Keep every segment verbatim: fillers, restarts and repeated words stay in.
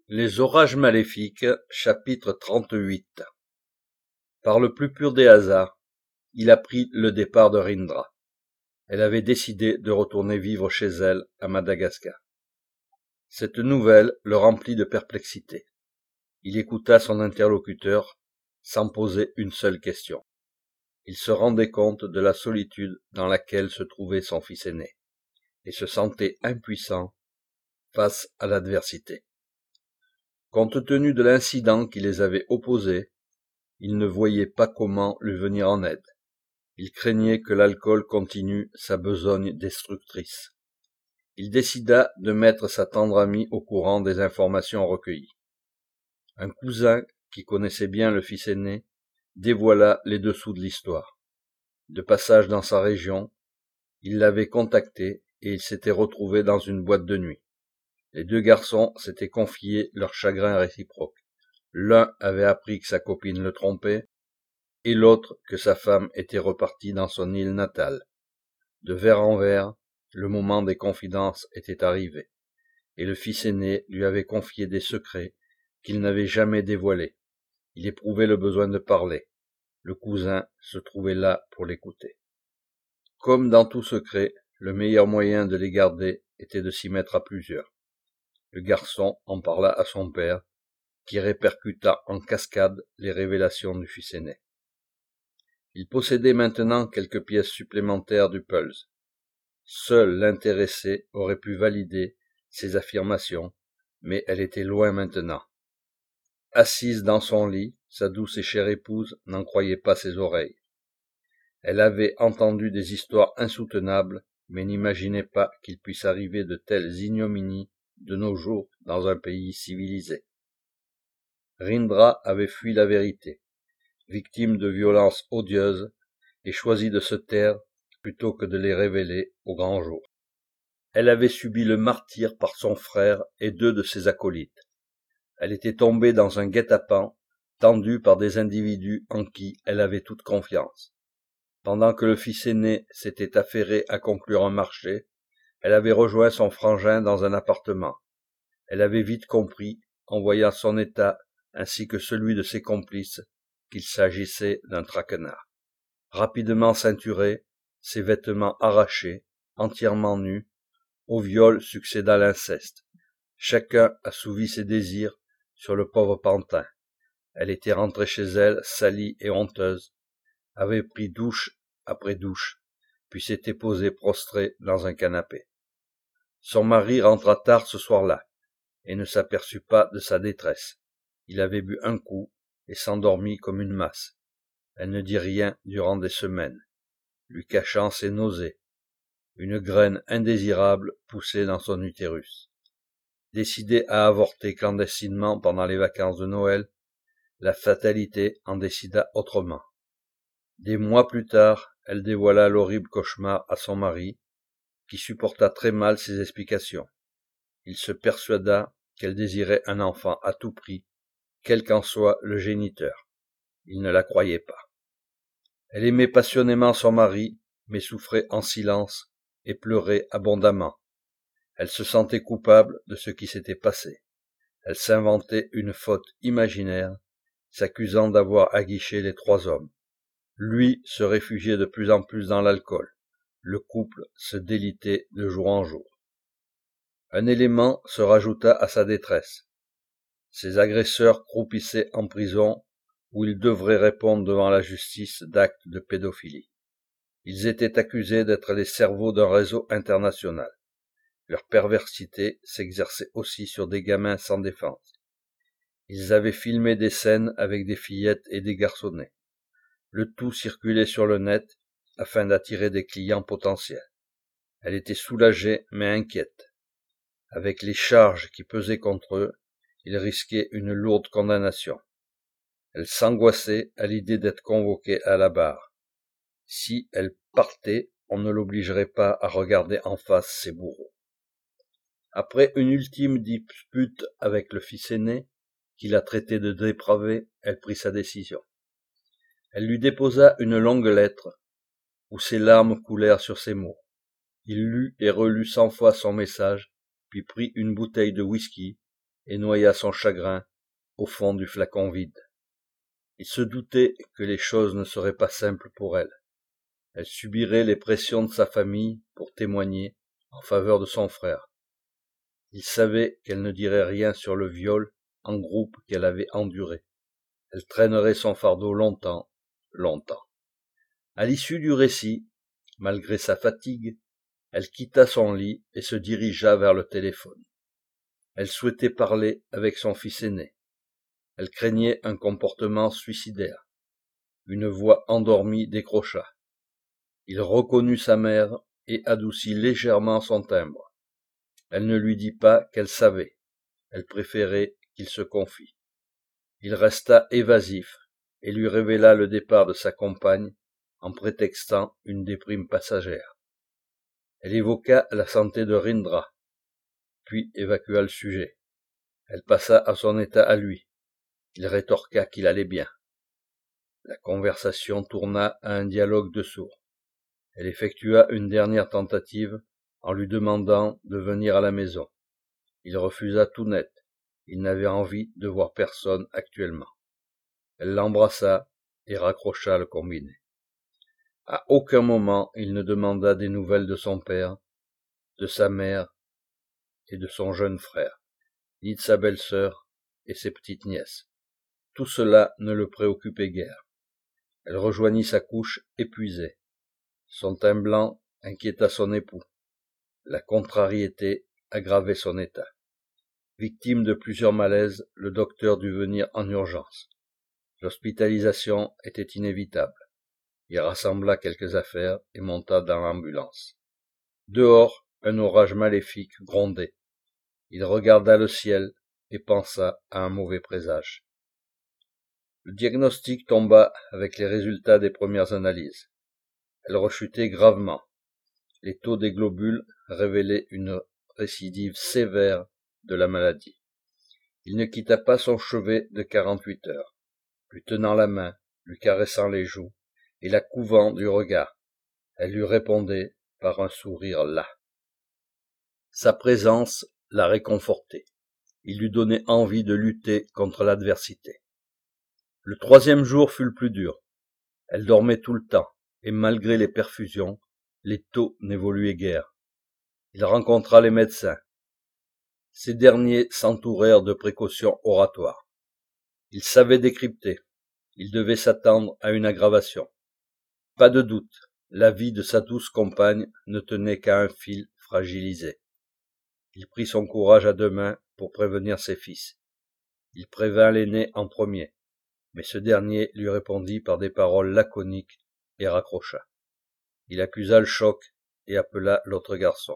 Les orages maléfiques, chapitre trente-huit. Par le plus pur des hasards, il apprit le départ de Rindra. Elle avait décidé de retourner vivre chez elle, à Madagascar. Cette nouvelle le remplit de perplexité. Il écouta son interlocuteur sans poser une seule question. Il se rendait compte de la solitude dans laquelle se trouvait son fils aîné, et se sentait impuissant face à l'adversité. Compte tenu de l'incident qui les avait opposés, il ne voyait pas comment lui venir en aide. Il craignait que l'alcool continue sa besogne destructrice. Il décida de mettre sa tendre amie au courant des informations recueillies. Un cousin, qui connaissait bien le fils aîné, dévoila les dessous de l'histoire. De passage dans sa région, il l'avait contacté et ils s'étaient retrouvés dans une boîte de nuit. Les deux garçons s'étaient confié leur chagrin réciproque. L'un avait appris que sa copine le trompait, et l'autre que sa femme était repartie dans son île natale. De verre en verre, le moment des confidences était arrivé, et le fils aîné lui avait confié des secrets qu'il n'avait jamais dévoilés. Il éprouvait le besoin de parler. Le cousin se trouvait là pour l'écouter. Comme dans tout secret, le meilleur moyen de les garder était de s'y mettre à plusieurs. Le garçon en parla à son père, qui répercuta en cascade les révélations du fils aîné. Il possédait maintenant quelques pièces supplémentaires du Pulse. Seul l'intéressé aurait pu valider ses affirmations, mais elle était loin maintenant. Assise dans son lit, sa douce et chère épouse n'en croyait pas ses oreilles. Elle avait entendu des histoires insoutenables, mais n'imaginait pas qu'il puisse arriver de telles ignominies de nos jours dans un pays civilisé. Rindra avait fui la vérité, victime de violences odieuses, et choisi de se taire plutôt que de les révéler au grand jour. Elle avait subi le martyre par son frère et deux de ses acolytes. Elle était tombée dans un guet-apens, tendu par des individus en qui elle avait toute confiance. Pendant que le fils aîné s'était affairé à conclure un marché, elle avait rejoint son frangin dans un appartement. Elle avait vite compris, en voyant son état ainsi que celui de ses complices, qu'il s'agissait d'un traquenard. Rapidement ceinturé, ses vêtements arrachés, entièrement nus, au viol succéda l'inceste. Chacun assouvit ses désirs sur le pauvre pantin. Elle était rentrée chez elle, salie et honteuse, avait pris douche après douche, puis s'était posée prostrée dans un canapé. Son mari rentra tard ce soir-là, et ne s'aperçut pas de sa détresse. Il avait bu un coup et s'endormit comme une masse. Elle ne dit rien durant des semaines, lui cachant ses nausées. Une graine indésirable poussait dans son utérus. Décidée à avorter clandestinement pendant les vacances de Noël, la fatalité en décida autrement. Des mois plus tard, elle dévoila l'horrible cauchemar à son mari, qui supporta très mal ses explications. Il se persuada qu'elle désirait un enfant à tout prix, quel qu'en soit le géniteur. Il ne la croyait pas. Elle aimait passionnément son mari, mais souffrait en silence et pleurait abondamment. Elle se sentait coupable de ce qui s'était passé. Elle s'inventait une faute imaginaire, s'accusant d'avoir aguiché les trois hommes. Lui se réfugiait de plus en plus dans l'alcool. Le couple se délitait de jour en jour. Un élément se rajouta à sa détresse. Ses agresseurs croupissaient en prison où ils devraient répondre devant la justice d'actes de pédophilie. Ils étaient accusés d'être les cerveaux d'un réseau international. Leur perversité s'exerçait aussi sur des gamins sans défense. Ils avaient filmé des scènes avec des fillettes et des garçonnets. Le tout circulait sur le net afin d'attirer des clients potentiels. Elle était soulagée mais inquiète. Avec les charges qui pesaient contre eux, ils risquaient une lourde condamnation. Elle s'angoissait à l'idée d'être convoquée à la barre. Si elle partait, on ne l'obligerait pas à regarder en face ses bourreaux. Après une ultime dispute avec le fils aîné, qui la traitait de dépravé, elle prit sa décision. Elle lui déposa une longue lettre, où ses larmes coulèrent sur ses mots. Il lut et relut cent fois son message, puis prit une bouteille de whisky et noya son chagrin au fond du flacon vide. Il se doutait que les choses ne seraient pas simples pour elle. Elle subirait les pressions de sa famille pour témoigner en faveur de son frère. Il savait qu'elle ne dirait rien sur le viol en groupe qu'elle avait enduré. Elle traînerait son fardeau longtemps, longtemps. À l'issue du récit, malgré sa fatigue, elle quitta son lit et se dirigea vers le téléphone. Elle souhaitait parler avec son fils aîné. Elle craignait un comportement suicidaire. Une voix endormie décrocha. Il reconnut sa mère et adoucit légèrement son timbre. Elle ne lui dit pas qu'elle savait. Elle préférait qu'il se confie. Il resta évasif et lui révéla le départ de sa compagne en prétextant une déprime passagère. Elle évoqua la santé de Rindra, puis évacua le sujet. Elle passa à son état à lui. Il rétorqua qu'il allait bien. La conversation tourna à un dialogue de sourds. Elle effectua une dernière tentative en lui demandant de venir à la maison. Il refusa tout net. Il n'avait envie de voir personne actuellement. Elle l'embrassa et raccrocha le combiné. À aucun moment il ne demanda des nouvelles de son père, de sa mère et de son jeune frère, ni de sa belle-sœur et ses petites nièces. Tout cela ne le préoccupait guère. Elle rejoignit sa couche épuisée. Son teint blanc inquiéta son époux. La contrariété aggravait son état. Victime de plusieurs malaises, le docteur dut venir en urgence. L'hospitalisation était inévitable. Il rassembla quelques affaires et monta dans l'ambulance. Dehors, un orage maléfique grondait. Il regarda le ciel et pensa à un mauvais présage. Le diagnostic tomba avec les résultats des premières analyses. Elle rechutait gravement. Les taux des globules révélaient une récidive sévère de la maladie. Il ne quitta pas son chevet de quarante-huit heures, lui tenant la main, lui caressant les joues et la couvant du regard. Elle lui répondait par un sourire las. Sa présence la réconfortait. Il lui donnait envie de lutter contre l'adversité. Le troisième jour fut le plus dur. Elle dormait tout le temps, et malgré les perfusions, les taux n'évoluaient guère. Il rencontra les médecins. Ces derniers s'entourèrent de précautions oratoires. Ils savaient décrypter. Il devait s'attendre à une aggravation. Pas de doute, la vie de sa douce compagne ne tenait qu'à un fil fragilisé. Il prit son courage à deux mains pour prévenir ses fils. Il prévint l'aîné en premier, mais ce dernier lui répondit par des paroles laconiques et raccrocha. Il accusa le choc et appela l'autre garçon.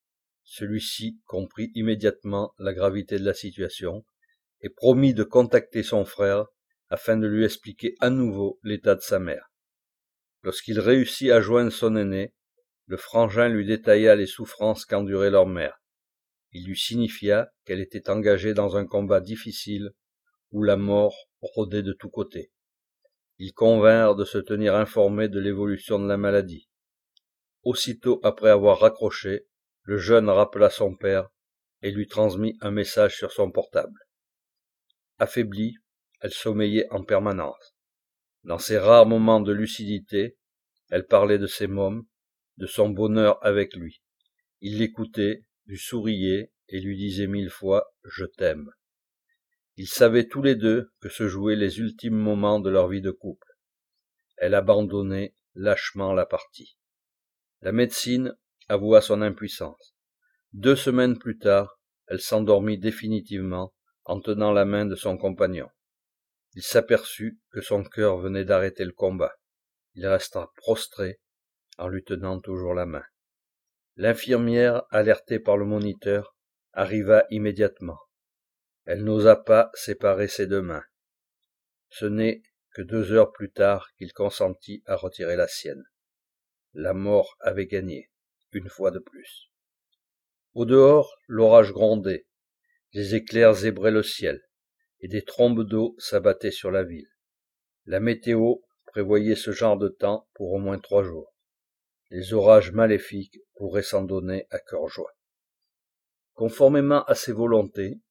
Celui-ci comprit immédiatement la gravité de la situation et promit de contacter son frère afin de lui expliquer à nouveau l'état de sa mère. Lorsqu'il réussit à joindre son aîné, le frangin lui détailla les souffrances qu'endurait leur mère. Il lui signifia qu'elle était engagée dans un combat difficile où la mort rôdait de tous côtés. Ils convinrent de se tenir informés de l'évolution de la maladie. Aussitôt après avoir raccroché, le jeune rappela son père et lui transmit un message sur son portable. Affaiblie, elle sommeillait en permanence. Dans ses rares moments de lucidité, elle parlait de ses mômes, de son bonheur avec lui. Il l'écoutait, lui souriait et lui disait mille fois « Je t'aime ». Ils savaient tous les deux que se jouaient les ultimes moments de leur vie de couple. Elle abandonnait lâchement la partie. La médecine avoua son impuissance. Deux semaines plus tard, elle s'endormit définitivement en tenant la main de son compagnon. Il s'aperçut que son cœur venait d'arrêter le combat. Il resta prostré en lui tenant toujours la main. L'infirmière, alertée par le moniteur, arriva immédiatement. Elle n'osa pas séparer ses deux mains. Ce n'est que deux heures plus tard qu'il consentit à retirer la sienne. La mort avait gagné, une fois de plus. Au dehors, l'orage grondait, les éclairs zébraient le ciel, et des trombes d'eau s'abattaient sur la ville. La météo prévoyait ce genre de temps pour au moins trois jours. Les orages maléfiques pourraient s'en donner à cœur joie. Conformément à ses volontés,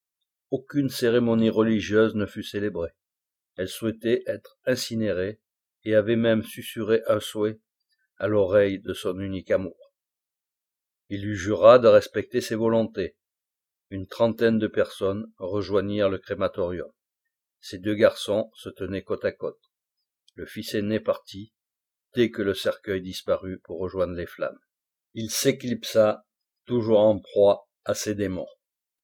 aucune cérémonie religieuse ne fut célébrée. Elle souhaitait être incinérée et avait même susurré un souhait à l'oreille de son unique amour. Il lui jura de respecter ses volontés. Une trentaine de personnes rejoignirent le crématorium. Ces deux garçons se tenaient côte à côte. Le fils aîné partit dès que le cercueil disparut pour rejoindre les flammes. Il s'éclipsa, toujours en proie à ses démons.